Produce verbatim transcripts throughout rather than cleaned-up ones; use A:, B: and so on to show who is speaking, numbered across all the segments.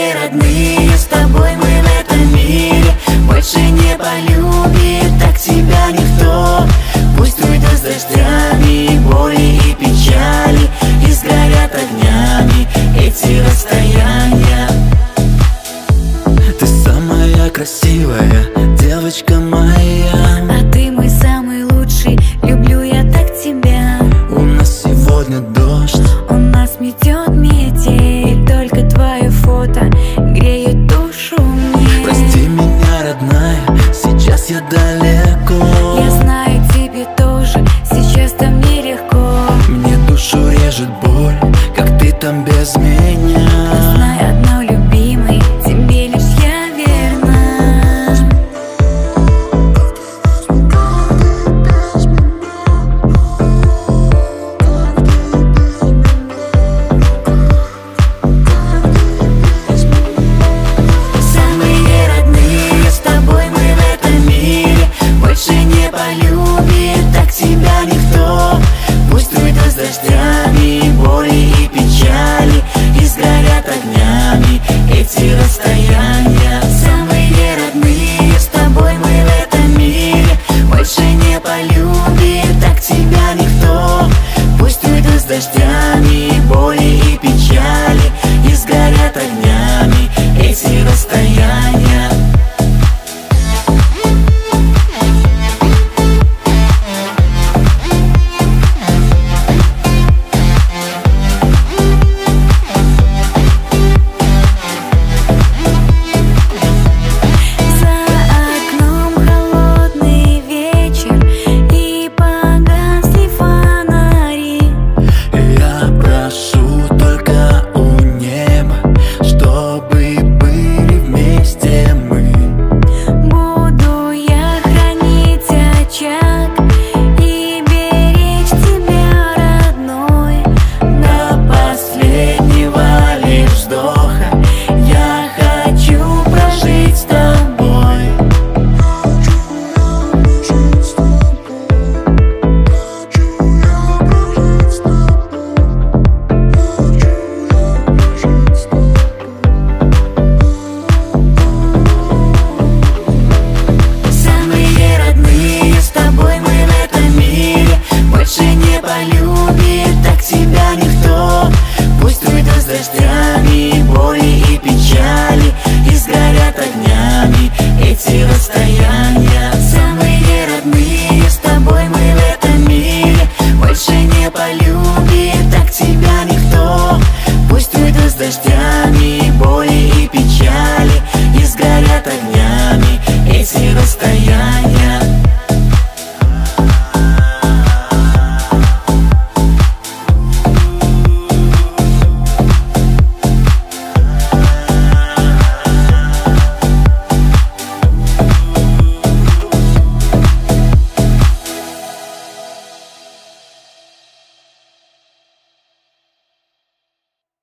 A: Самые родные, с тобой мы в этом мире. Больше не полюбит так тебя никто. Пусть уйдут с дождями боли и печали, и сгорят огнями эти расстояния.
B: Ты самая красивая девочка моя,
A: а ты мой самый лучший, люблю я так тебя.
B: У нас сегодня дождь,
A: он нас метет метель, только твое фото греет душу мне.
B: Прости меня, родная, сейчас я далеко.
A: Я знаю, тебе тоже сейчас там нелегко.
B: Мне душу режет боль, как ты там без меня.
A: Знай одно, любимый, тебе лишь я верна. Самые родные, с тобой мы в этом мире. Больше не полюбит так тебя никто. Пусть уйдут с дождями боли и печали, и сгорят огнями эти расстояния. Самые родные, с тобой мы в этом мире. Больше не полюбит так тебя никто. Пусть уйдут с дождями боли и печали, и сгорят огнями эти расстояния. Полюбит так тебя никто. Пусть уйдут с дождями боли и печали, и сгорят огнями эти расстояния. Самые родные, с тобой мы в этом мире. Больше не полюбит так тебя никто. Пусть уйдут с дождями боли и печали, и сгорят огнями эти расстояния.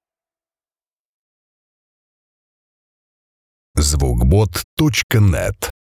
C: звукбот точка нет